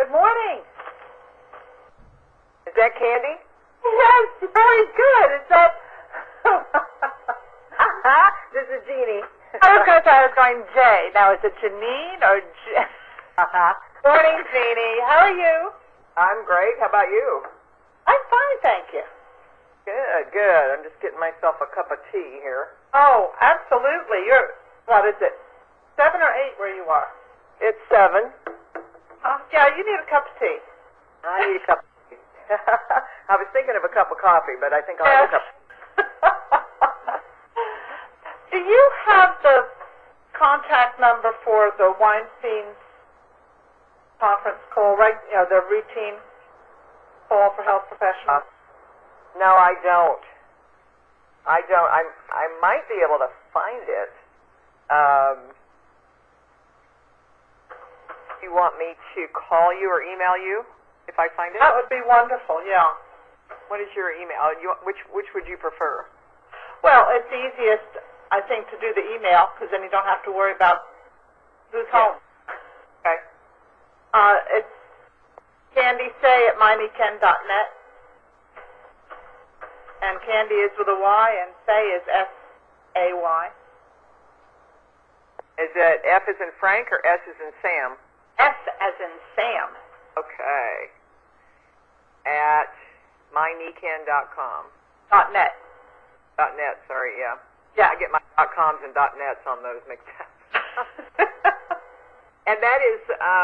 Good morning. Is that Candy? Yes, very good. Is that... This is Jeannie. I was going to say I was going Jay. Now, is it Janine or Morning, Jeannie. How are you? I'm great. How about you? I'm fine, thank you. Good, good. I'm just getting myself a cup of tea here. Oh, absolutely. You're, what is it, 7 or 8 where you are? It's 7. Yeah, you need a cup of tea. I need a cup of tea. I was thinking of a cup of coffee, but I think I'll have a cup. Do you have the contact number for the Weinstein conference call, right? You know, the routine call for health professionals? No, I don't. I might be able to find it. You want me to call you or email you if I find it? That would be wonderful, yeah. What is your email? Which would you prefer? Well, it's easiest, I think, to do the email, because then you don't have to worry about who's home. Okay. It's candysay@miamiken.net. And Candy is with a Y, and Say is S-A-Y. Is it F as in Frank or S as in Sam? S as in Sam. Okay. At myniken.com. .net. .net, sorry, yeah. Yeah. I get my .coms and .nets on those mixed up. And that is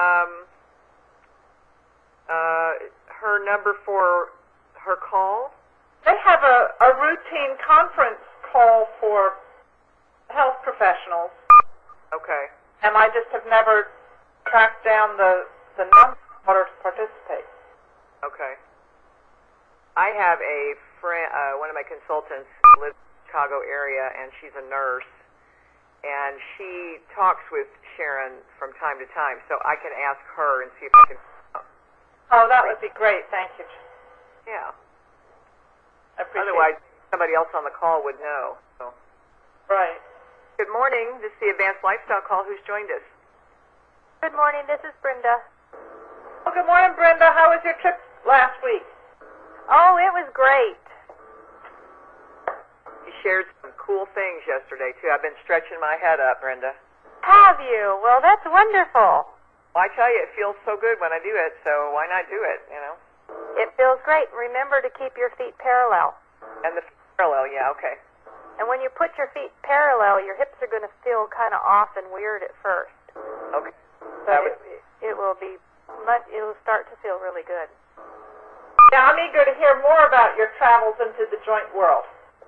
her number for her call? They have a routine conference call for health professionals. Okay. And I just have never tracked down the number in order to participate. Okay. I have a friend, one of my consultants lives in the Chicago area, and she's a nurse, and she talks with Sharon from time to time, so I can ask her and see if I can. Oh, that would be great. Thank you. Yeah. I appreciate Otherwise, it. somebody else on the call would know. So. Right. Good morning. This is the Advanced Lifestyle Call. Who's joined us? Good morning, this is Brenda. Oh, good morning, Brenda. How was your trip last week? Oh, it was great. You shared some cool things yesterday, too. I've been stretching my head up, Brenda. Have you? Well, that's wonderful. Well, I tell you, it feels so good when I do it, so why not do it, you know? It feels great. Remember to keep your feet parallel. And the parallel, yeah, okay. And when you put your feet parallel, your hips are going to feel kind of off and weird at first. Okay. But it will be much, it will start to feel really good. Yeah, I'm eager to hear more about your travels into the joint world.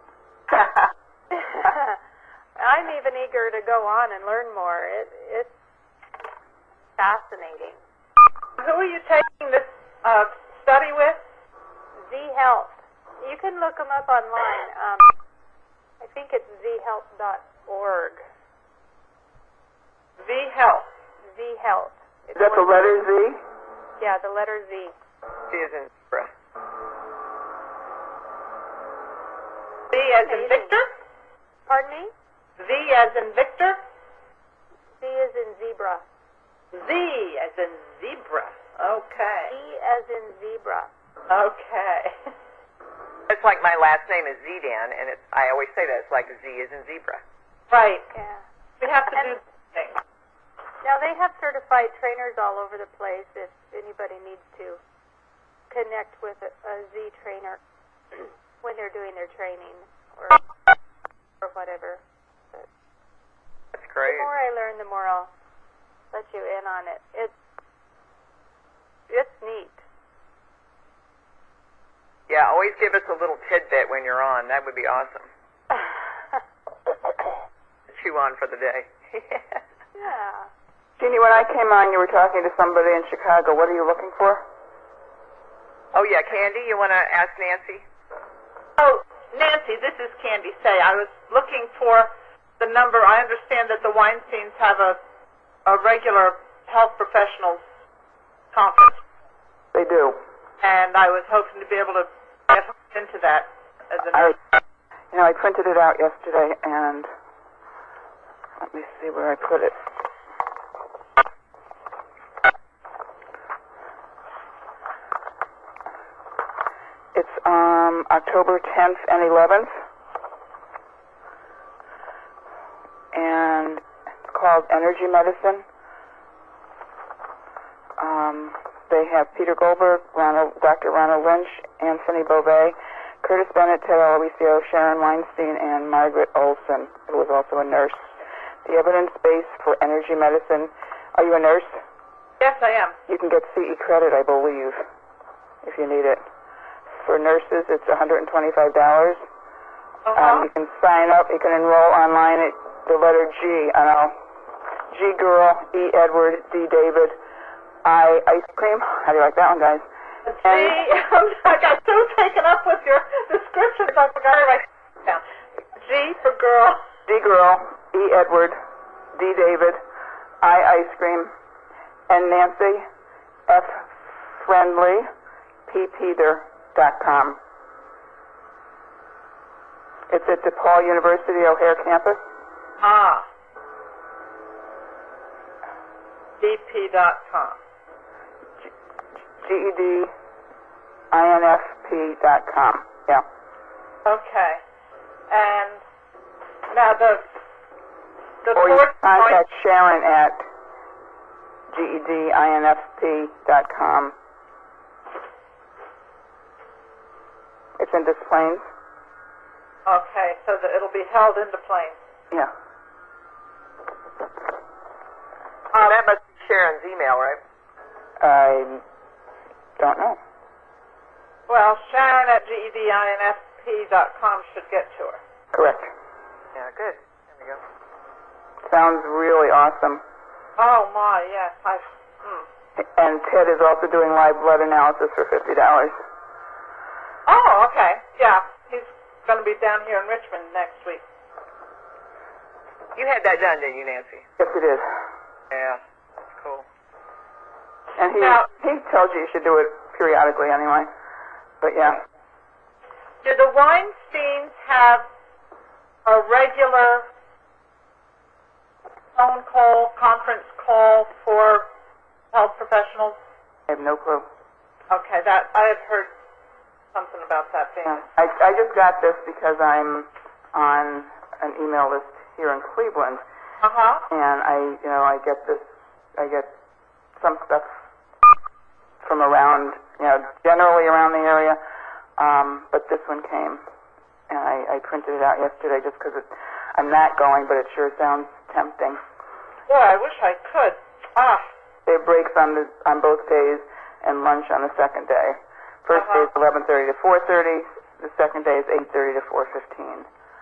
I'm even eager to go on and learn more. It's fascinating. Who are you taking this study with? Z Health. You can look them up online. I think it's zhealth.org. Z Health. Z Health. Is that the letter Z? Yeah, the letter Z. Z is in zebra. Z as in Victor? Pardon me? Z as in Victor? Z as in zebra. Z as in zebra. Okay. Z as in zebra. Okay. It's like my last name is Zidan, and I always say that. It's like Z is in zebra. Right. Yeah. We have to do things. Now, they have certified trainers all over the place if anybody needs to connect with a Z trainer when they're doing their training or whatever. But That's great. the more I learn, the more I'll let you in on it. It's neat. Yeah, always give us a little tidbit when you're on. That would be awesome. Chew on for the day. Yeah. Jeannie, when I came on, you were talking to somebody in Chicago. What are you looking for? Oh, yeah, Candy, you want to ask Nancy? Oh, Nancy, this is Candy Say. I was looking for the number. I understand that the Weinsteins have a regular health professionals conference. They do. And I was hoping to be able to get into that as a I printed it out yesterday, and let me see where I put it. It's October 10th and 11th. And it's called Energy Medicine. They have Peter Goldberg, Dr. Ronald Lynch, Anthony Beauvais, Curtis Bennett, Ted Aloisio, Sharon Weinstein, and Margaret Olson, who was also a nurse. The evidence base for energy medicine. Are you a nurse? Yes, I am. You can get CE credit, I believe, if you need it. For nurses, it's $125. You can sign up. You can enroll online at the letter G. G girl, E Edward, D David, I ice cream. How do you like that one, guys? G. I got so taken up with your descriptions, I forgot to write it down. G for girl. D girl, E Edward, D David, I ice cream, and Nancy F Friendly, ppeter.com. It's at DePaul University O'Hare campus. dp.com. GEDINFP.com. Yeah. Okay. And now the or you fourth can contact Sharon at GEDINFP.com. It's in Des Plaines. Okay, so that it'll be held in Des Plaines. Yeah. That must be Sharon's email, right? I don't know. Well, Sharon at GEDINFP.com should get to her. Correct. Yeah, good. There we go. Sounds really awesome. Oh my, yes. And Ted is also doing live blood analysis for $50. Oh, okay. Yeah, he's going to be down here in Richmond next week. You had that done, didn't you, Nancy? Yes, it is. Yeah, that's cool. And he tells you should do it periodically anyway. But yeah. Do the Weinsteins have a regular phone call, conference call for health professionals? I have no clue. Okay, that I had heard something about that being. Yeah. I just got this because I'm on an email list here in Cleveland. And I get some stuff from around, generally around the area, but this one came, and I printed it out yesterday just because I'm not going, but it sure sounds tempting. Boy, I wish I could. They have breaks on both days and lunch on the second day. First day is 11:30 to 4:30. The second day is 8:30 to 4:15.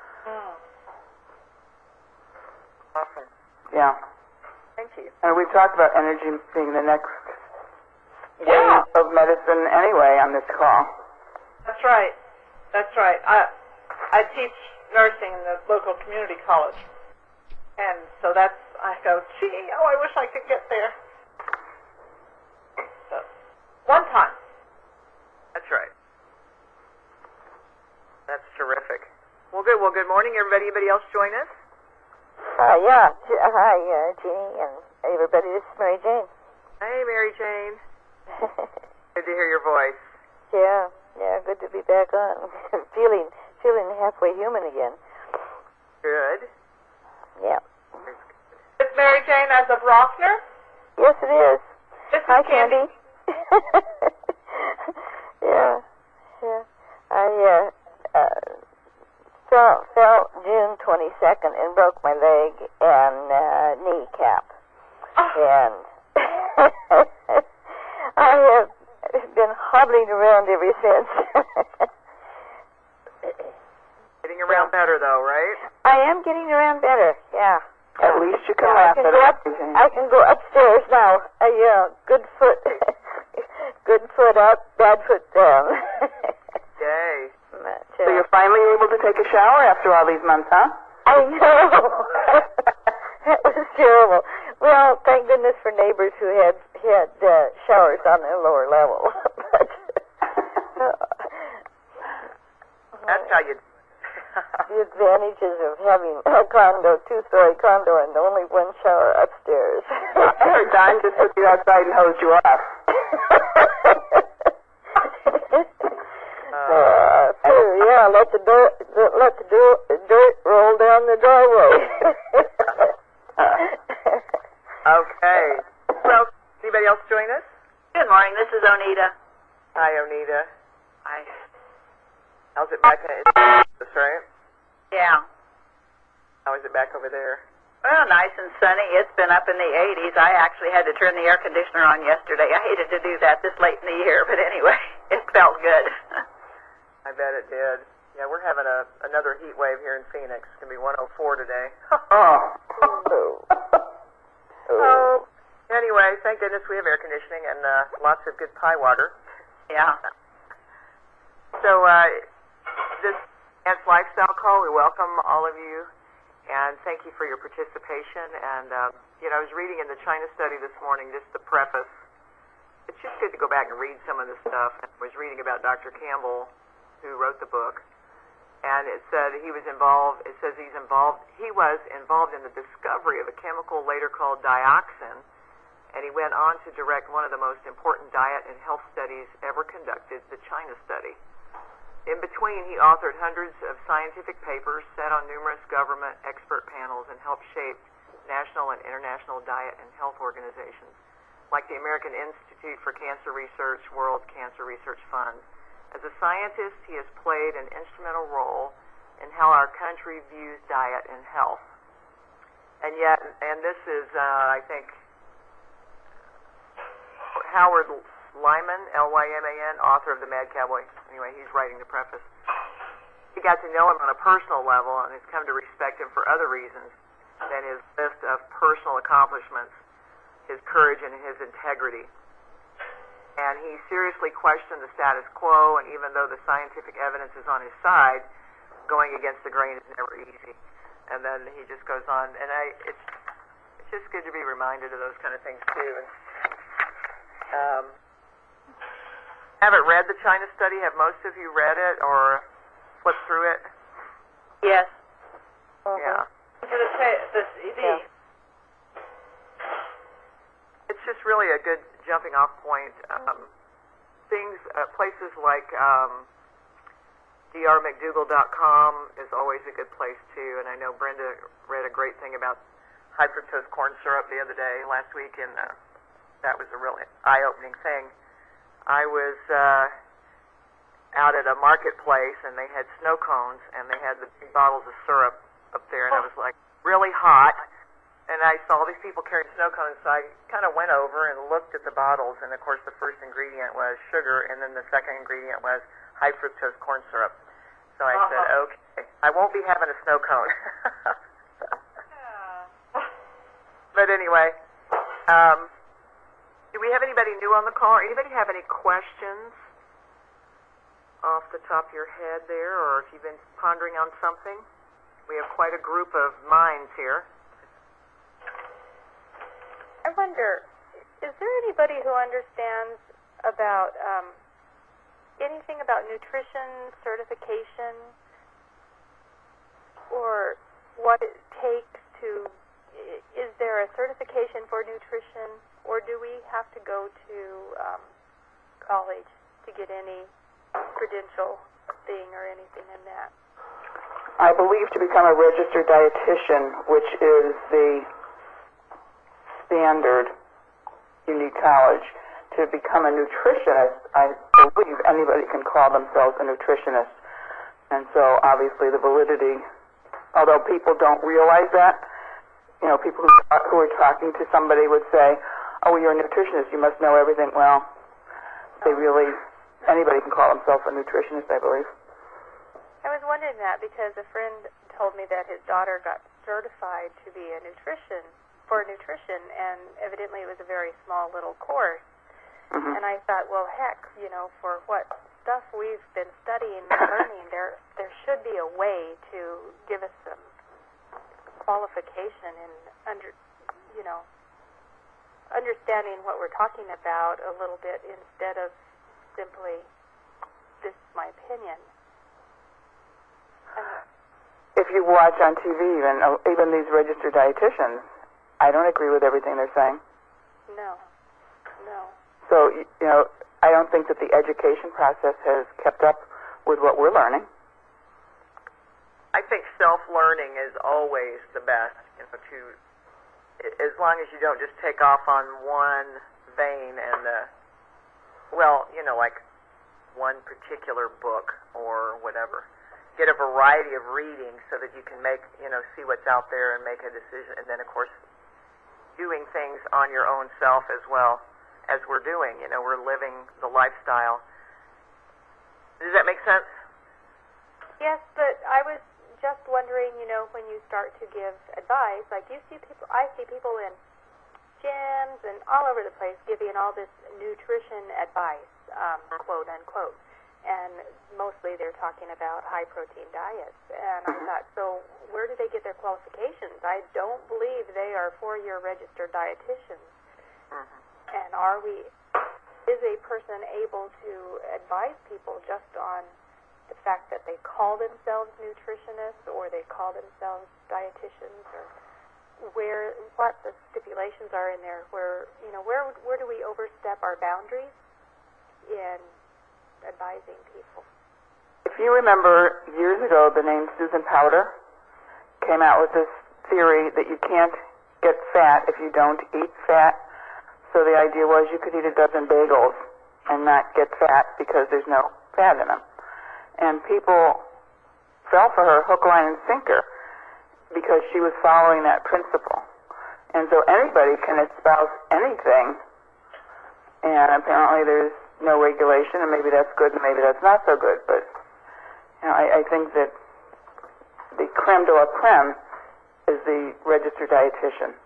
Awesome. Yeah. Thank you. And we've talked about energy being the next wave of medicine anyway on this call. That's right. That's right. I teach nursing in the local community college. And so I go, I wish I could get there. So, one time. That's right. That's terrific. Well, good. Well, good morning, everybody. Anybody else join us? Hi, Jeannie and everybody. This is Mary Jane. Hey, Mary Jane. Good to hear your voice. Yeah, good to be back on. feeling halfway human again. Good. Yeah. It's Mary Jane as of Rossner? Yes, it is. Hi, Candy. Yeah. I fell June 22nd and broke my leg and kneecap. And I have been hobbling around ever since. Getting around better, though, right? I am getting around better, yeah. At least you can laugh at it. I can go upstairs now. Good foot up, bad foot down. Yay. So you're finally able to take a shower after all these months, huh? I know. That was terrible. Well, thank goodness for neighbors who had showers on their lower level. That's how you. The advantages of having a condo, two-story condo, and only one shower upstairs. Sure, Don just took you outside and hosed you off. Yeah, let the dirt roll down the driveway. Okay. Well, anybody else join us? Good morning. This is Onita. Hi, Onita. Hi. How's it back? It's right? Yeah. How is it back over there? Well, nice and sunny. It's been up in the 80s. I actually had to turn the air conditioner on yesterday. I hated to do that this late in the year, but anyway, it felt good. I bet it did. Yeah, we're having another heat wave here in Phoenix. It's going to be 104 today. Oh. Anyway, thank goodness we have air conditioning and lots of good pie water. Yeah. So, this Ants Lifestyle Call, we welcome all of you, and thank you for your participation. And, I was reading in the China study this morning, just the preface. It's just good to go back and read some of this stuff. I was reading about Dr. Campbell, who wrote the book, and it said he was involved in the discovery of a chemical later called dioxin, and he went on to direct one of the most important diet and health studies ever conducted, the China study. In between, he authored hundreds of scientific papers, sat on numerous government expert panels, and helped shape national and international diet and health organizations, like the American Institute for Cancer Research, World Cancer Research Fund. As a scientist, he has played an instrumental role in how our country views diet and health. And this is, I think, Howard Lyman, Lyman, author of The Mad Cowboy. Anyway, he's writing the preface. He got to know him on a personal level and has come to respect him for other reasons than his list of personal accomplishments, his courage, and his integrity. And he seriously questioned the status quo, and even though the scientific evidence is on his side, going against the grain is never easy. And then he just goes on, and it's just good to be reminded of those kind of things too. And, haven't read the China study. Have most of you read it or flipped through it? Yes. Yeah. The CD. Yeah. It's just really a good jumping off point. Places like drmcdougall.com is always a good place too. And I know Brenda read a great thing about high fructose corn syrup the other day, last week, and that was a really eye-opening thing. I was out at a marketplace, and they had snow cones, and they had the big bottles of syrup up there, and I was like, really hot. And I saw these people carrying snow cones, so I kind of went over and looked at the bottles, and of course the first ingredient was sugar, and then the second ingredient was high fructose corn syrup. So I said, okay, I won't be having a snow cone. But anyway, do we have anybody new on the call? Anybody have any questions off the top of your head there, or if you've been pondering on something? We have quite a group of minds here. I wonder, is there anybody who understands about anything about nutrition certification, or what it takes to? Is there a certification for nutrition, or do we have to go to college to get any credential thing or anything in that? I believe to become a registered dietitian, which is the standard, you need college. To become a nutritionist, I believe anybody can call themselves a nutritionist. And so obviously the validity, although people don't realize that, people who are talking to somebody would say, oh, you're a nutritionist, you must know everything. Well, anybody can call themselves a nutritionist, I believe. I was wondering that because a friend told me that his daughter got certified to be for nutrition, and evidently it was a very small little course. Mm-hmm. And I thought, well, heck, for what stuff we've been studying and learning, there should be a way to give us some qualification in understanding what we're talking about a little bit instead of simply, this is my opinion. If you watch on TV, even these registered dietitians, I don't agree with everything they're saying. No. So, I don't think that the education process has kept up with what we're learning. I think self-learning is always the best, as long as you don't just take off on one vein and, like one particular book or whatever. Get a variety of reading so that you can see what's out there and make a decision. And then, of course, doing things on your own self as well as we're doing. We're living the lifestyle. Does that make sense? Yes, but I was just wondering, when you start to give advice, like I see people in gyms and all over the place giving all this nutrition advice, quote unquote, and mostly they're talking about high protein diets. And I thought, so where do they get their qualifications? I don't believe they are 4-year registered dietitians. And is a person able to advise people just on the fact that they call themselves nutritionists or they call themselves dietitians, or what the stipulations are in there, where do we overstep our boundaries in advising people? If you remember, years ago, the name Susan Powder came out with this theory that you can't get fat if you don't eat fat. So the idea was you could eat a dozen bagels and not get fat because there's no fat in them. And people fell for her hook, line, and sinker because she was following that principle. And so anybody can espouse anything, and apparently there's no regulation, and maybe that's good and maybe that's not so good. But I think that the creme de la creme is the registered dietitian.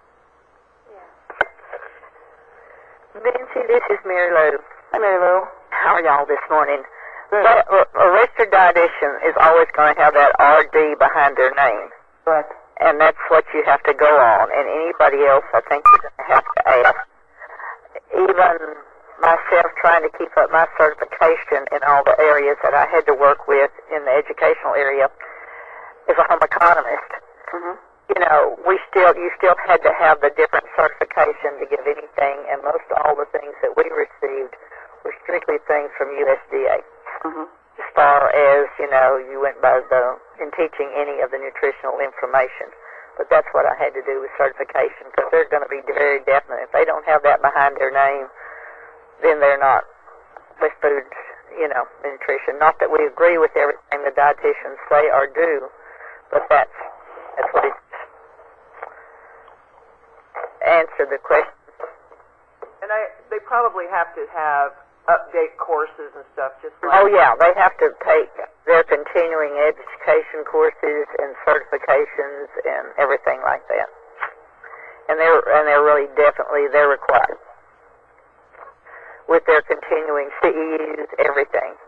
Nancy, this is Mary Lou. Hi, Mary Lou. How are y'all this morning? Good. A registered dietitian is always going to have that RD behind their name. Correct. And that's what you have to go on. And anybody else, I think you're going to have to ask. Even myself trying to keep up my certification in all the areas that I had to work with in the educational area as a home economist. Mm-hmm. You still had to have the different certification to give anything, and most all the things that we received were strictly things from USDA. Mm-hmm. As far as, you went by in teaching any of the nutritional information. But that's what I had to do with certification, because they're going to be very definite. If they don't have that behind their name, then they're not with food, nutrition. Not that we agree with everything the dietitians say or do, but that's what it is. Answer the question. And they probably have to have update courses and stuff, just like... Oh, yeah, they have to take their continuing education courses and certifications and everything like that. And they're really definitely, they're required. With their continuing CEUs, everything.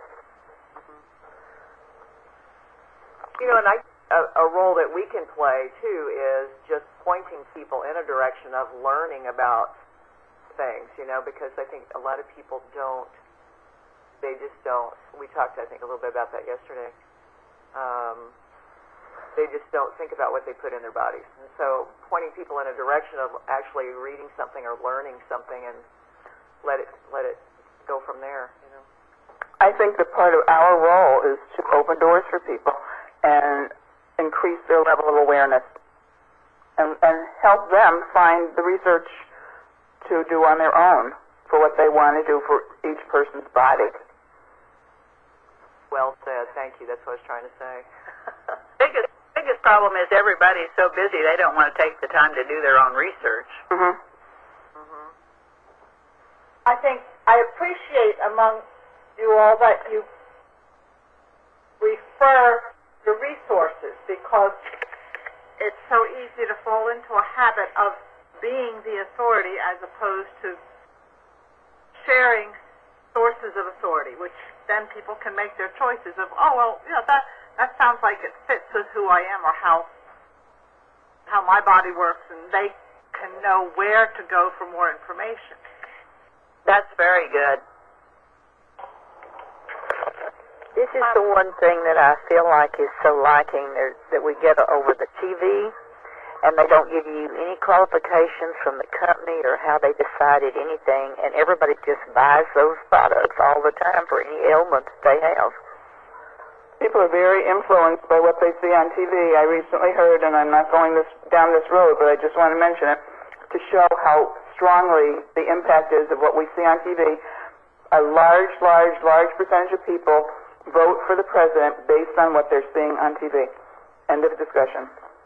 And a role that we can play, too, is just pointing people in a direction of learning about things, because I think a lot of people they just don't, we talked, I think, a little bit about that yesterday. They just don't think about what they put in their bodies. And so pointing people in a direction of actually reading something or learning something and let it go from there, I think that part of our role is to open doors for people and increase their level of awareness and help them find the research to do on their own for what they want to do for each person's body. Well said. Thank you. That's what I was trying to say. Biggest problem is everybody's so busy they don't want to take the time to do their own research. Mm-hmm. Mm-hmm. I think I appreciate among you all that you refer to resources, because it's so easy to fall into a habit of being the authority as opposed to sharing sources of authority, which then people can make their choices of, that sounds like it fits with who I am or how my body works, and they can know where to go for more information. That's very good. This is the one thing that I feel like is so lacking that we get over the TV, and they don't give you any qualifications from the company or how they decided anything, and everybody just buys those products all the time for any ailments they have. People are very influenced by what they see on TV. I recently heard, and I'm not going down this road, but I just want to mention it, to show how strongly the impact is of what we see on TV. A large percentage of people vote for the president based on what they're seeing on TV. End of discussion.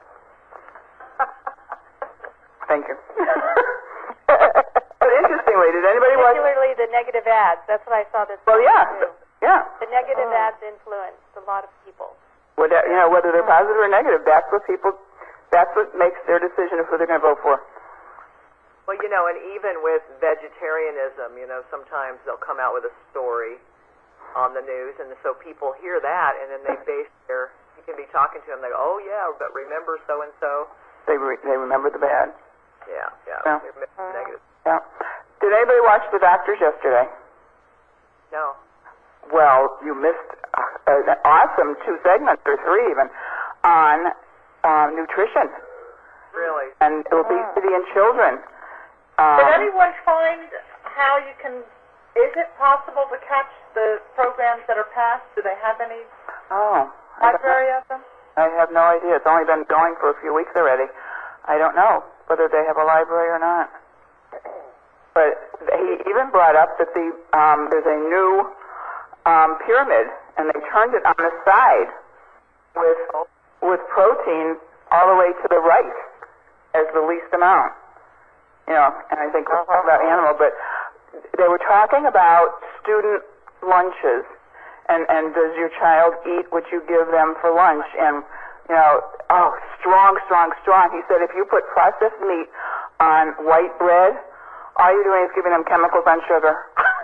Thank you. But interestingly, did anybody watch? Particularly the negative ads. That's what I saw this Well, morning, yeah. too. Yeah. The negative ads influence a lot of people. Whether they're positive or negative, that's what makes their decision of who they're going to vote for. Well, and even with vegetarianism, sometimes they'll come out with a story on the news, and so people hear that, and then they base you can be talking to them, they go, oh, yeah, but remember so-and-so? They remember the bad. Yeah. Yeah. They remember the negative. Yeah. Did anybody watch The Doctors yesterday? No. Well, you missed an awesome 2 segments, or 3 even, on nutrition. Really? And obesity in children. Did anyone find how you can, is it possible to catch the programs that are past? Do they have any library of them? I have no idea. It's only been going for a few weeks already. I don't know whether they have a library or not. But he even brought up that there's a new pyramid, and they turned it on the side with protein all the way to the right as the least amount. And I think we're talking about animal, but they were talking about student lunches, and does your child eat what you give them for lunch? And strong. He said if you put processed meat on white bread, all you're doing is giving them chemicals on sugar.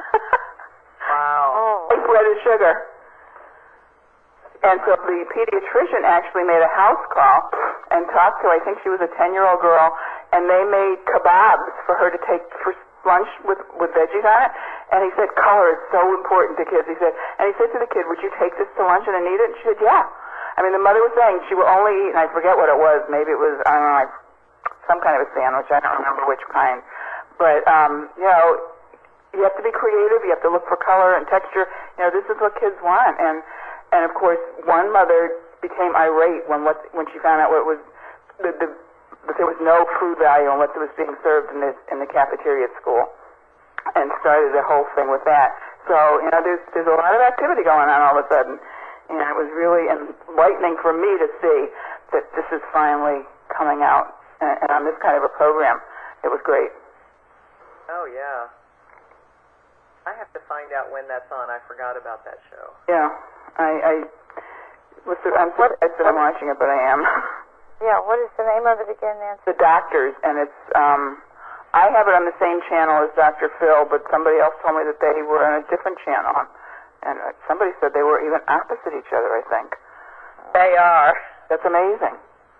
Wow. White bread is sugar. And so the pediatrician actually made a house call and talked to, I think she was a 10-year-old girl, and they made kebabs for her to take for lunch with veggies on it. And he said, color is so important to kids. He said to the kid, would you take this to lunch and eat it? And she said, yeah. I mean, the mother was saying she will only eat, and I forget what it was. Maybe it was, I don't know, some kind of a sandwich. I don't remember which kind. But, you have to be creative. You have to look for color and texture. This is what kids want. And of course, one mother became irate when she found out what was that there was no food value on what was being served in the cafeteria at school, and started a whole thing with that. So there's a lot of activity going on all of a sudden, and it was really enlightening for me to see that this is finally coming out, and on this kind of a program. It was great. Oh yeah. I have to find out when that's on. I forgot about that show. Yeah, I'm surprised that I'm watching it, but I am. Yeah, what is the name of it again, Nancy? The Doctors, and it's, I have it on the same channel as Dr. Phil, but somebody else told me that they were on a different channel, and somebody said they were even opposite each other, I think. They are. That's amazing.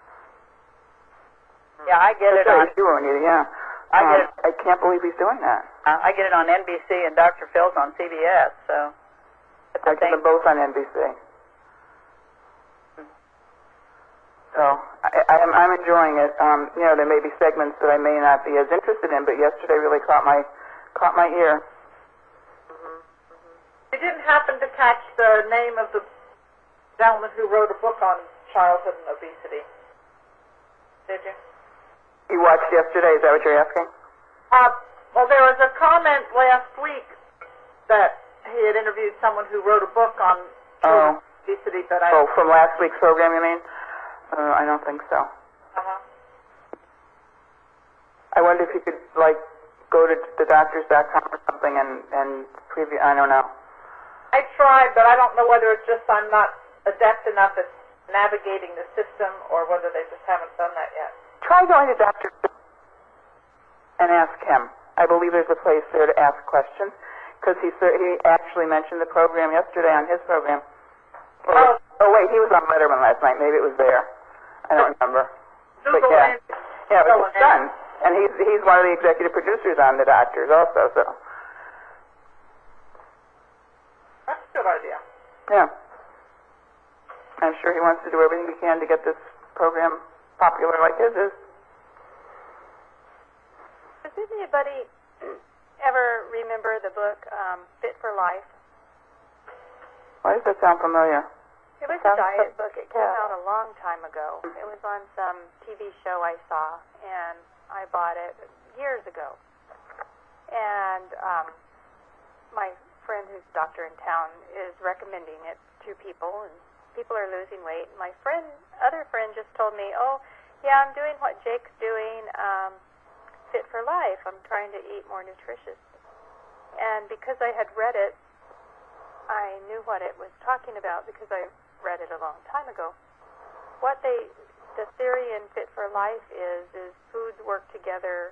Yeah, I get it on. You, Anita, yeah. I get it. I can't believe he's doing that. I get it on NBC, and Dr. Phil's on CBS. So it's I get them both on NBC. So I'm enjoying it. There may be segments that I may not be as interested in, but yesterday really caught my ear. You didn't happen to catch the name of the gentleman who wrote a book on childhood and obesity, did you? You watched yesterday, is that what you're asking? Well, there was a comment last week that he had interviewed someone who wrote a book on childhood obesity, but from last week's program, you mean? I don't think so. I wonder if you could, go to thedoctors.com or something and preview, I don't know. I tried, but I don't know whether it's just I'm not adept enough at navigating the system or whether they just haven't done that yet. Try going to Dr. and ask him. I believe there's a place there to ask questions, because he actually mentioned the program yesterday on his program. Wait, he was on Letterman last night. Maybe it was there. I don't remember. Google but yeah, it. yeah, it was his son, and he's one of the executive producers on The Doctors also. So that's a good idea. yeah, I'm sure he wants to do everything he can to get this program popular like his is. Does anybody ever remember the book Fit for Life? Why does that sound familiar? It was a diet book. It came out a long time ago. It was on some TV show I saw, and I bought it years ago. And my friend who's a doctor in town is recommending it to people, and people are losing weight. My other friend just told me, oh, yeah, I'm doing what Jake's doing, Fit for Life. I'm trying to eat more nutritious. And because I had read it, I knew what it was talking about because I read it a long time ago. The theory in Fit for Life is foods work together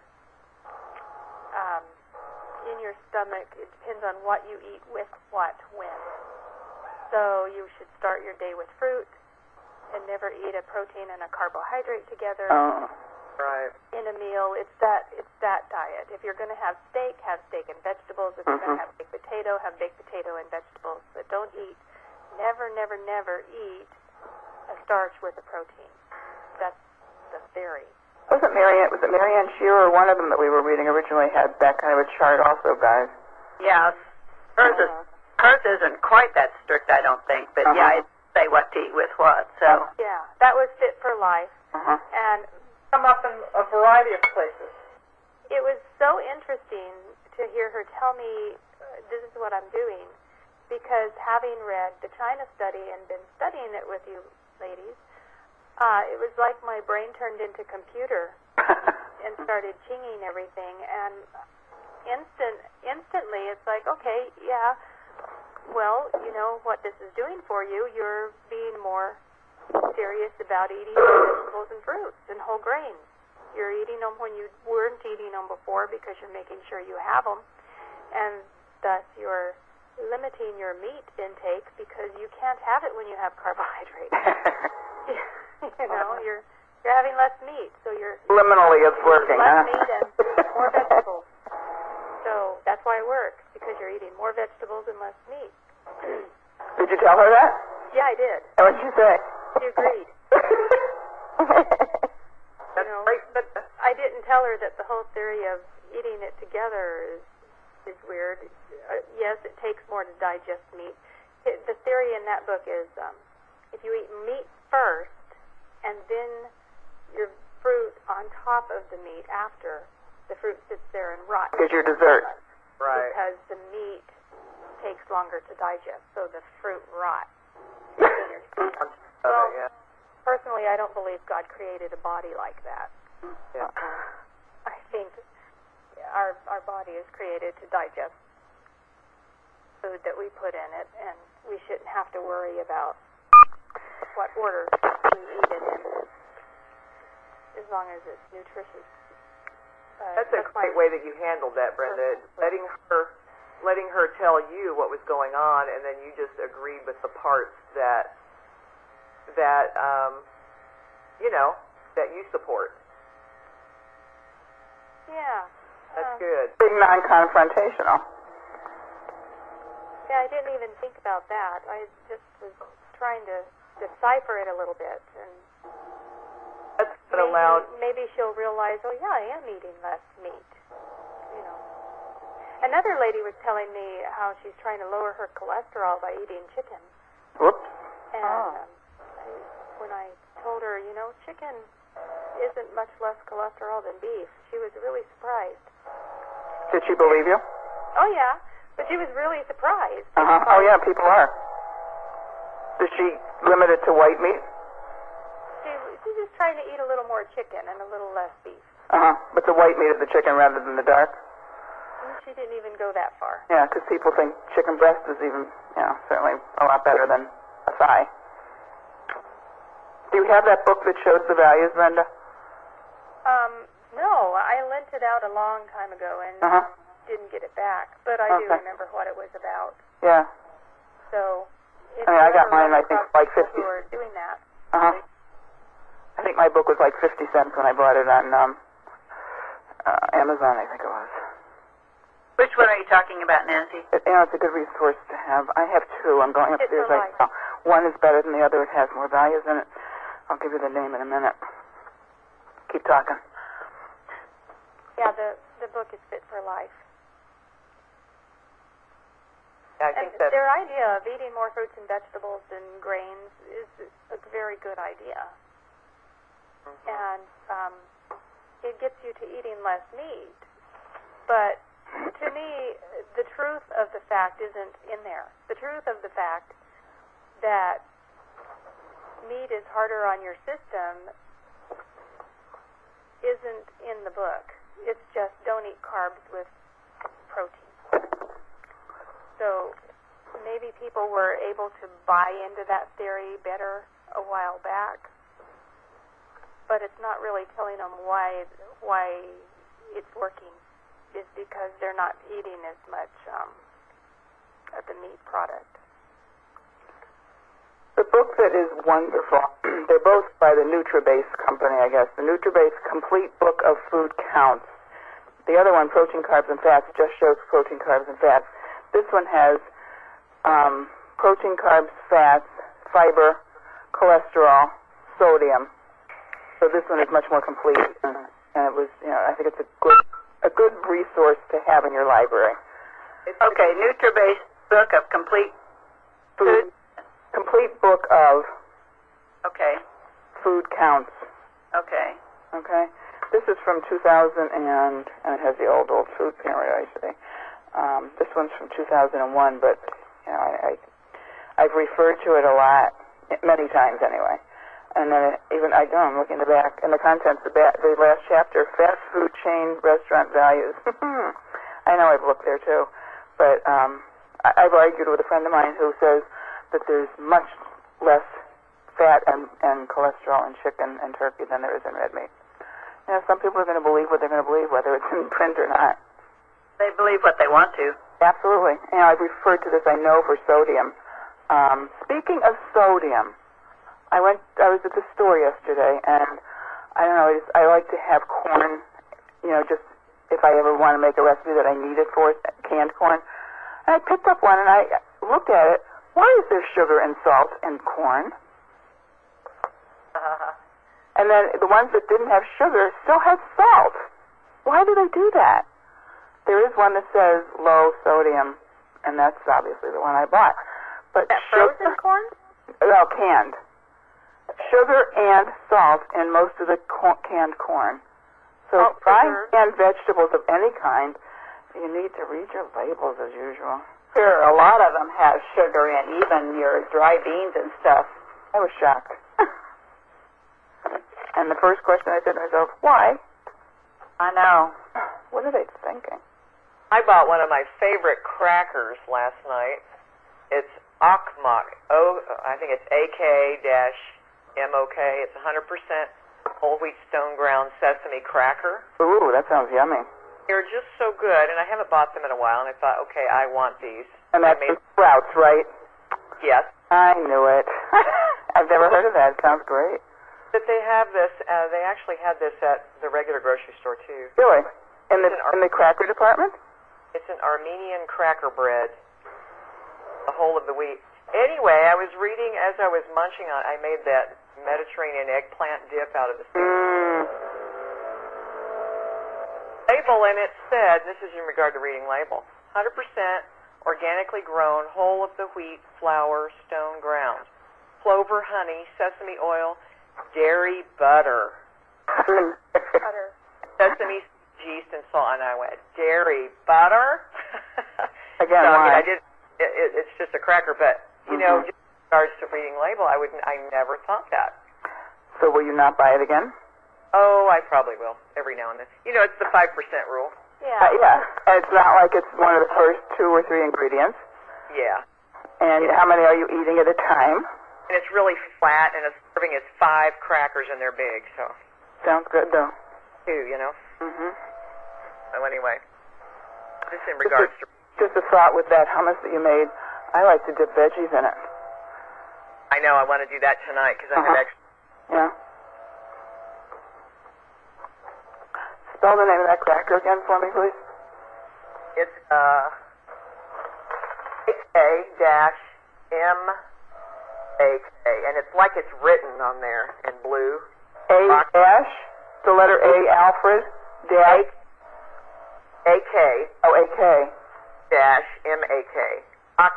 in your stomach. It depends on what you eat with what, when. So you should start your day with fruit and never eat a protein and a carbohydrate together. Right. In a meal. It's that diet. If you're going to have steak and vegetables. If you're going to have baked potato and vegetables. But don't eat, never eat a starch with a protein. That's the theory. Was it Marianne Shearer or one of them that we were reading originally had that kind of a chart also, guys? Yes. Hers isn't quite that strict, I don't think, but yeah, it say what to eat with what, so. Yeah, that was Fit for Life. And Come up in a variety of places. it was so interesting to hear her tell me this is what I'm doing, because having read the China study and been studying it with you ladies, it was like my brain turned into computer and started chinging everything, and instantly it's like, okay, yeah, well, you know what this is doing for you. You're being more serious about eating vegetables and fruits and whole grains. You're eating them when you weren't eating them before because you're making sure you have them, and thus you're limiting your meat intake because you can't have it when you have carbohydrates. You know, you're having less meat, so you're Liminally it's working, less meat and more vegetables. So that's why it works, because you're eating more vegetables and less meat. Did you tell her that? Yeah, I did. And what'd she say? She agreed. You know, but I didn't tell her that the whole theory of eating it together is weird. Yes, it takes more to digest meat. The theory in that book is if you eat meat first and then your fruit on top of the meat after, the fruit sits there and rots. Because your dessert. Right. Because the meat takes longer to digest, so the fruit rots. Well, Yeah. personally, I don't believe God created a body like that. Yeah. I think our body is created to digest food that we put in it, and we shouldn't have to worry about what order we eat it in, as long as it's nutritious. That's a great way that you handled that, Brenda. Letting her tell you what was going on, and then you just agreed with the parts that you know, that you support. Yeah. That's good. Being non-confrontational. Yeah, I didn't even think about that. I just was trying to decipher it a little bit, and That's what allowed. maybe she'll realize, oh yeah, I am eating less meat. You know. Another lady was telling me how she's trying to lower her cholesterol by eating chicken. Whoops. And when I told her, you know, chicken isn't much less cholesterol than beef, she was really surprised. Did she believe you? Oh yeah, but she was really surprised. Oh yeah, people are. Does she limit it to white meat? She's just trying to eat a little more chicken and a little less beef. But the white meat of the chicken rather than the dark? She didn't even go that far. Yeah, because people think chicken breast is even, certainly a lot better than a thigh. Do you have that book that shows the values, Brenda? No, I lent it out a long time ago and didn't get it back, but I do remember what it was about. Yeah. So, if I got you ever mine, I run think, across like people 50. who are doing that. I think my book was like 50 cents when I bought it on Amazon, I think it was. Which one are you talking about, Nancy? It's a good resource to have. I have two. I'm going Fit upstairs for right Life. now. One is better than the other. It has more values in it. I'll give you the name in a minute. Keep talking. Yeah, the book is Fit for Life. I And think that their idea of eating more fruits and vegetables and grains is a very good idea. And it gets you to eating less meat. But to me, the truth of the fact isn't in there. The truth of the fact that meat is harder on your system isn't in the book. It's just don't eat carbs with protein. So maybe people were able to buy into that theory better a while back, but it's not really telling them why it's working. Is because they're not eating as much of the meat product. The book that is wonderful, they're both by the NutriBase company, I guess. The NutriBase Complete Book of Food Counts. The other one, Protein, Carbs, and Fats, just shows protein, carbs, and fats. This one has protein, carbs, fats, fiber, cholesterol, sodium. So this one is much more complete. And it was, I think it's a good resource to have in your library. Okay, NutriBase book of complete food. Complete book of Okay. food counts. Okay. Okay. This is from 2000 and it has the old food pantry, I see. This one's from 2001, but I've referred to it a lot, many times anyway. And then I'm looking at the back, and the contents, the last chapter, fast food chain restaurant values. I know I've looked there too, but I've argued with a friend of mine who says that there's much less fat and cholesterol in chicken and turkey than there is in red meat. Some people are going to believe what they're going to believe, whether it's in print or not. They believe what they want to. Absolutely. I've referred to this, I know, for sodium. Speaking of sodium, I was at the store yesterday, and I don't know, I like to have corn, just if I ever want to make a recipe that I need it for, canned corn. And I picked up one, and I looked at it. Why is there sugar and salt in corn? And then the ones that didn't have sugar still had salt. Why do they do that? There is one that says low sodium, and that's obviously the one I bought. But That frozen corn? Well, canned. Sugar and salt in most of the canned corn. So buying canned vegetables of any kind, you need to read your labels as usual. Sure, a lot of them have sugar in, even your dry beans and stuff. I was shocked. And the first question I said to myself, why? I know. What are they thinking? I bought one of my favorite crackers last night. It's Akmok. I think it's AK-MOK. It's 100% whole wheat stone ground sesame cracker. Ooh, that sounds yummy. They're just so good, and I haven't bought them in a while, and I thought, okay, I want these. And that's from Sprouts, right? Yes. I knew it. I've never heard of that. It sounds great. But they have this, they actually had this at the regular grocery store, too. Really? In the cracker department? It's an Armenian cracker bread, the whole of the wheat. Anyway, I was reading as I was munching on, I made that Mediterranean eggplant dip out of the label, and it said, this is in regard to reading label, 100% organically grown, whole of the wheat, flour, stone ground, clover, honey, sesame oil, dairy butter. Butter. Sesame yeast and salt, and I went, dairy butter? Again, so, why? I mean, it's just a cracker, but, just in regards to reading label, I never thought that. So will you not buy it again? Oh, I probably will, every now and then. It's the 5% rule. Yeah. Yeah. And it's not like it's one of the first 2 or 3 ingredients. Yeah. And how many are you eating at a time? And it's really flat, and a serving is 5 crackers, and they're big, so. Sounds good, though. 2, Mm-hmm. So anyway, just in regards to... Just a thought with that hummus that you made, I like to dip veggies in it. I know, I want to do that tonight, because I have extra... Yeah. Spell the name of that cracker again for me, please. It's, AK-MAK, and it's like it's written on there in blue. A-dash, the letter A, Alfred, dash, AK. oh, A-K. Dash M-A-K.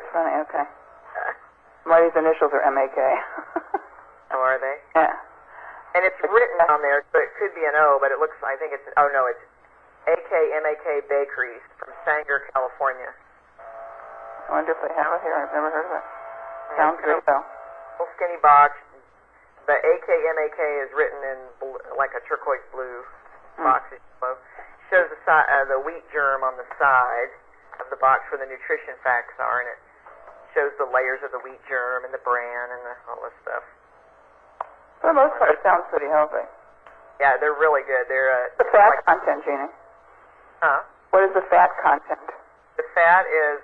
funny. Okay. Marty's initials are M.A.K. Oh, are they? Yeah. And it's written on there, so it could be an O, but it looks, I think it's, oh no, it's AKMAK Bakeries from Sanger, California. I wonder if they have it here. I've never heard of it. Sounds good, though. Little skinny box. The AKMAK is written in like a turquoise blue box. Shows the wheat germ on the side of the box where the nutrition facts are, and it shows the layers of the wheat germ and the bran and all this stuff. For the most part, it sounds pretty healthy. Yeah, they're really good. They're the fat content, Jeannie? Huh? What is the fat content? The fat is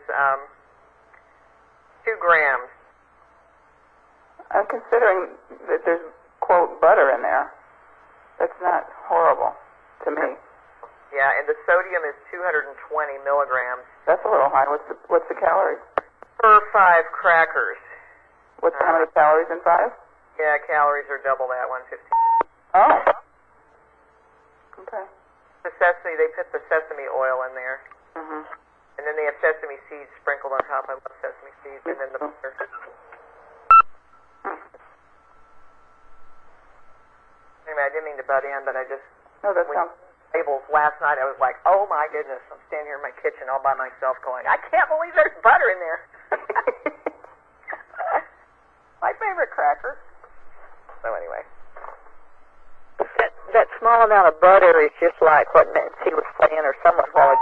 2 grams. I'm considering that there's, quote, butter in there. That's not horrible to me. Yeah, and the sodium is 220 milligrams. That's a little high. What's the calories? Per 5 crackers. What's how many calories in 5? Yeah, calories are double that, 150. Oh. Okay. The sesame, they put the sesame oil in there. Mm-hmm. And then they have sesame seeds sprinkled on top. I love sesame seeds. And then the butter. Anyway, I didn't mean to butt in, but I just... No, that sounds... Labels last night, I was like, oh my goodness, I'm standing here in my kitchen all by myself going, I can't believe there's butter in there. My favorite cracker. So anyway. That small amount of butter is just like what Nancy was saying, or someone was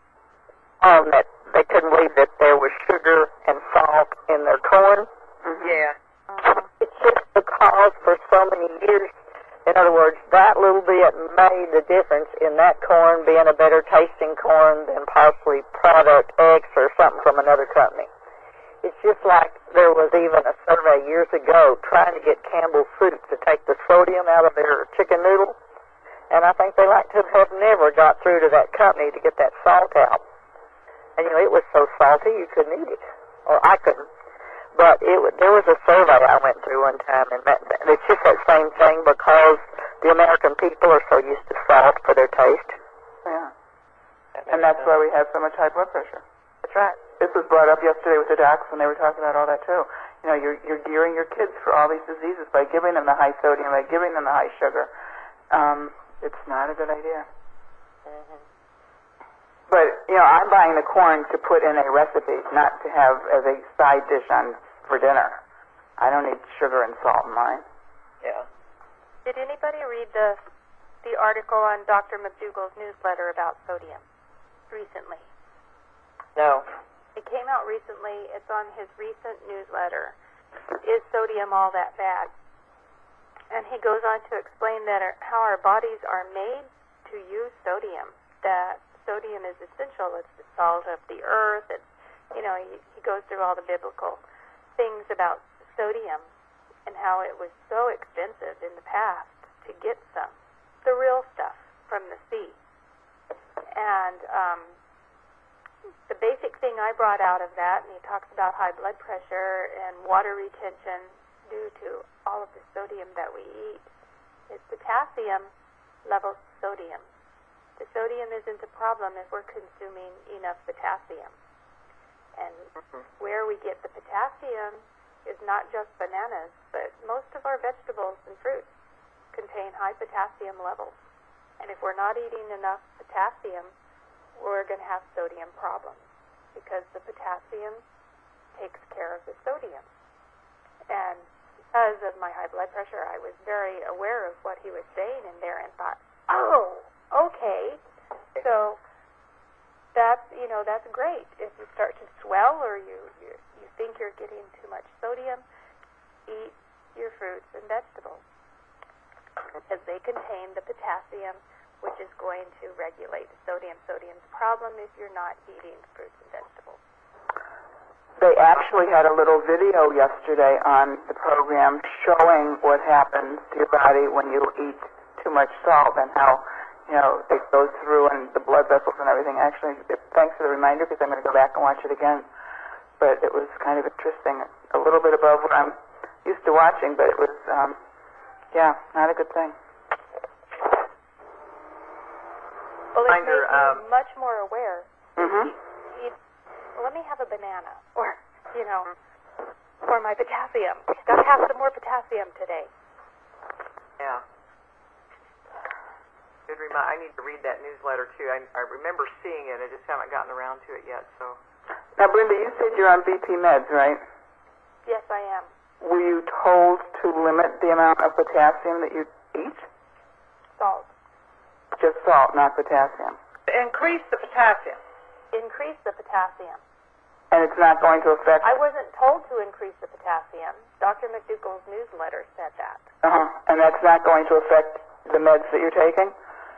that they couldn't believe that there was sugar and salt in their corn. Mm-hmm. Yeah. It's just because for so many years, in other words, that little bit made the difference in that corn being a better tasting corn than possibly Product X or something from another company. It's just like there was even a survey years ago trying to get Campbell Soup to take the sodium out of their chicken noodle, and I think they like to have never got through to that company to get that salt out. And, it was so salty you couldn't eat it, or I couldn't. But there was a survey I went through one time, and it's just that same thing because the American people are so used to salt for their taste. Yeah. And that's why we have so much high blood pressure. That's right. This was brought up yesterday with the docs when they were talking about all that too. You're gearing your kids for all these diseases by giving them the high sodium, by giving them the high sugar. It's not a good idea. Mm-hmm. But, I'm buying the corn to put in a recipe, not to have as a side dish for dinner. I don't need sugar and salt in mine. Yeah. Did anybody read the article on Dr. McDougall's newsletter about sodium recently? No. It came out recently. It's on his recent newsletter. Is sodium all that bad? And he goes on to explain that how our bodies are made to use sodium, that sodium is essential. It's the salt of the earth. It's, he goes through all the biblical things about sodium and how it was so expensive in the past to get some, the real stuff from the sea. And the basic thing I brought out of that, and he talks about high blood pressure and water retention due to all of the sodium that we eat, is potassium levels sodium. The sodium isn't a problem if we're consuming enough potassium. And where we get the potassium is not just bananas, but most of our vegetables and fruits contain high potassium levels. And if we're not eating enough potassium, we're going to have sodium problems because the potassium takes care of the sodium. And because of my high blood pressure, I was very aware of what he was saying in there and thought, oh, okay. So that's great. If you start to swell or you think you're getting too much sodium, eat your fruits and vegetables because they contain the potassium, which is going to regulate the sodium. Sodium's a problem if you're not eating fruits and vegetables. They actually had a little video yesterday on the program showing what happens to your body when you eat too much salt and how, it goes through and the blood vessels and everything. Actually, thanks for the reminder because I'm going to go back and watch it again. But it was kind of interesting. A little bit above what I'm used to watching, but it was, not a good thing. Well, it makes you much more aware. Mm-hmm. Let me have a banana, or you know, for my potassium. Gotta have some more potassium today. Yeah. Good I need to read that newsletter too. I remember seeing it. I just haven't gotten around to it yet. So. Now, Brenda, you said you're on BP meds, right? Yes, I am. Were you told to limit the amount of potassium that you eat? Salt. Just salt, not potassium. Increase the potassium. Increase the potassium. And it's not going to affect... I wasn't told to increase the potassium. Dr. McDougall's newsletter said that. And that's not going to affect the meds that you're taking?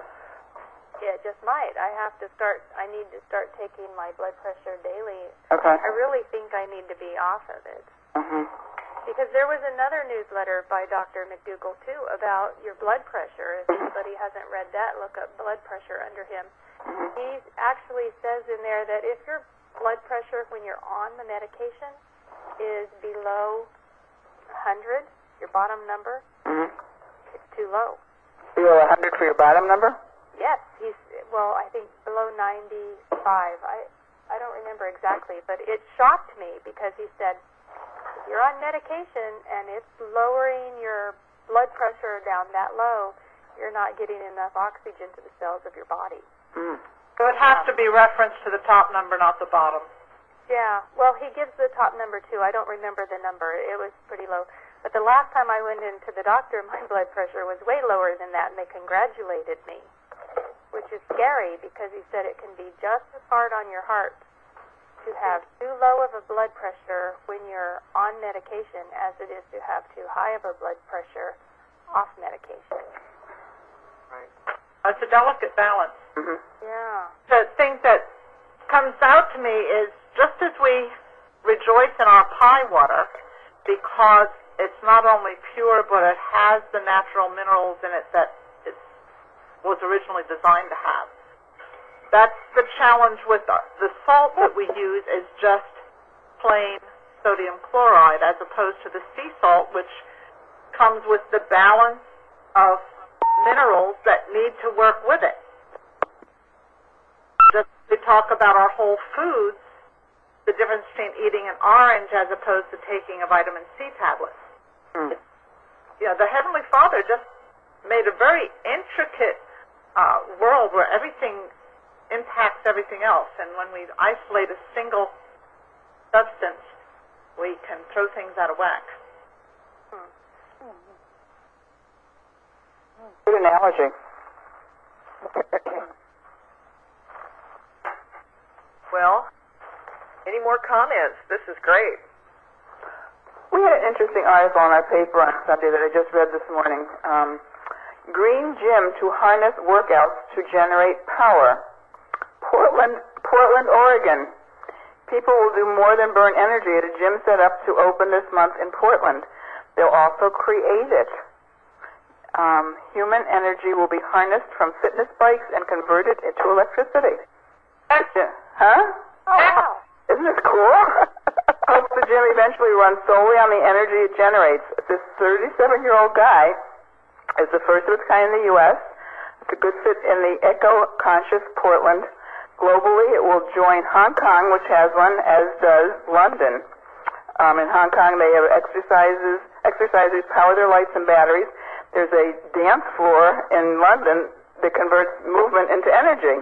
It just might. I need to start taking my blood pressure daily. Okay. I really think I need to be off of it. Mm-hmm. Because there was another newsletter by Dr. McDougall, too, about your blood pressure. If anybody hasn't read that, look up blood pressure under him. He actually says in there that if your blood pressure when you're on the medication is below 100, your bottom number, it's too low. Below 100 for your bottom number? Yes, I think below 95. I don't remember exactly, but it shocked me because he said, if you're on medication and it's lowering your blood pressure down that low, you're not getting enough oxygen to the cells of your body. So it has to be referenced to the top number, not the bottom. Yeah, well, he gives the top number too. I don't remember the number. It was pretty low. But the last time I went into the doctor, my blood pressure was way lower than that, and they congratulated me, which is scary because he said it can be just as hard on your heart to have too low of a blood pressure when you're on medication as it is to have too high of a blood pressure off medication. Right. It's a delicate balance. Yeah. The thing that comes out to me is just as we rejoice in our pie water because it's not only pure, but it has the natural minerals in it that it was originally designed to have. That's the challenge with the salt that we use is just plain sodium chloride as opposed to the sea salt, which comes with the balance of minerals that need to work with it. Just to talk about our whole foods, the difference between eating an orange as opposed to taking a vitamin C tablet. The Heavenly Father just made a very intricate world where everything impacts everything else, and when we isolate a single substance, we can throw things out of whack. Good analogy. Well, any more comments? This is great. We had an interesting article in our paper on Sunday that I just read this morning. Green Gym to harness workouts to generate power. Portland, Oregon. People will do more than burn energy at a gym set up to open this month in Portland. They'll also create it. Human energy will be harnessed from fitness bikes and converted into electricity. Huh? Oh, wow. Isn't this cool? Hopes the gym eventually runs solely on the energy it generates. This 37-year-old guy is the first of its kind in the U.S. It's a good fit in the eco-conscious Portland. Globally, it will join Hong Kong, which has one, as does London. In Hong Kong, they have exercisers power their lights and batteries. There's a dance floor in London that converts movement into energy.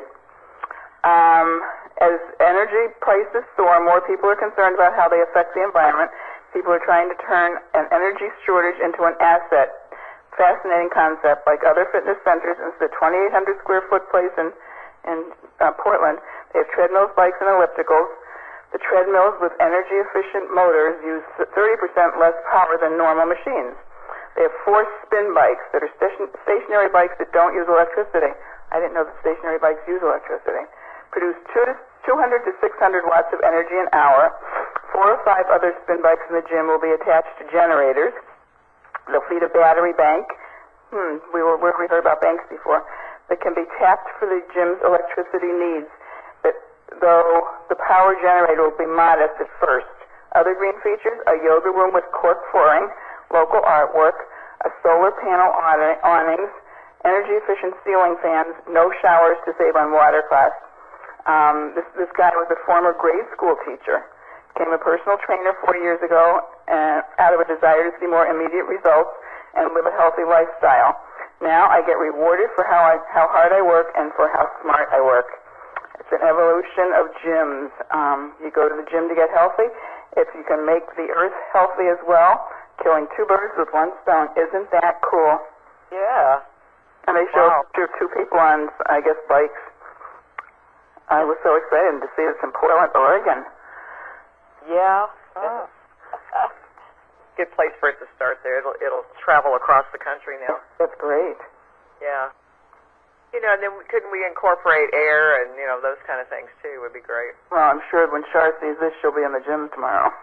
As energy prices soar, more people are concerned about how they affect the environment. People are trying to turn an energy shortage into an asset. Fascinating concept. Like other fitness centers, instead of 2,800 square foot place in Portland, they have treadmills, bikes, and ellipticals. The treadmills with energy-efficient motors use 30% less power than normal machines. They have 4 spin bikes that are stationary bikes that don't use electricity. I didn't know that stationary bikes use electricity. Produce 200 to 600 watts of energy an hour. 4 or 5 other spin bikes in the gym will be attached to generators. They'll feed a battery bank. We heard about banks before. That can be tapped for the gym's electricity needs. Though the power generator will be modest at first. Other green features: a yoga room with cork flooring, local artwork, a solar panel awnings, energy-efficient ceiling fans, no showers to save on water costs. This guy was a former grade school teacher. Became a personal trainer 4 years ago and out of a desire to see more immediate results and live a healthy lifestyle. Now I get rewarded for how hard I work and for how smart I work. It's an evolution of gyms. You go to the gym to get healthy. If you can make the earth healthy as well, killing two birds with one stone, isn't that cool? Yeah. And they showed two people on, I guess, bikes. I was so excited to see this in Portland, Oregon. Yeah. Oh. Good place for it to start there. It'll travel across the country now. That's great. Yeah. You know, and then couldn't we incorporate air and, you know, those kind of things, too, would be great. Well, I'm sure when Char sees this, she'll be in the gym tomorrow.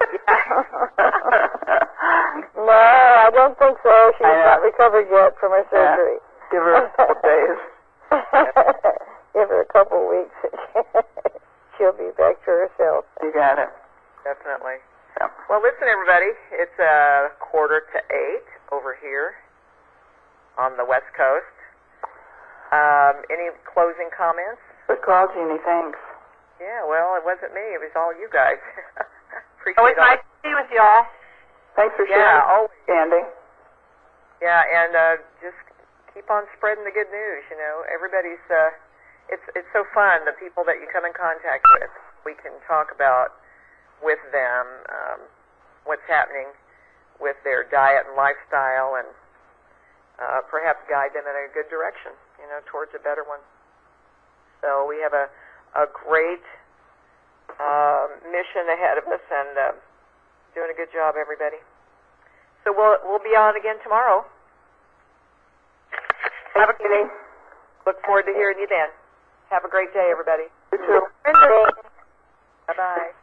No, I don't think so. She's not recovered yet from her surgery. Yeah. Give her a couple days. Give her a couple weeks. She'll be back to herself. You got it. Definitely. Yeah. Well, listen, everybody. It's 7:45 over here on the West Coast. Any closing comments? Good call, Jeannie. Thanks. Yeah, well, it wasn't me. It was all you guys. Appreciate It was nice to be with y'all. Thanks for sharing, Yeah, always. Andy. Yeah, and just keep on spreading the good news. You know, everybody's. It's so fun. The people that you come in contact with, we can talk about with them what's happening with their diet and lifestyle, and perhaps guide them in a good direction. You know, towards a better one. So we have a great mission ahead of us, and doing a good job, everybody. So we'll be on again tomorrow. Have a good day. Look forward to hearing you then. Have a great day, everybody. You too. Bye-bye.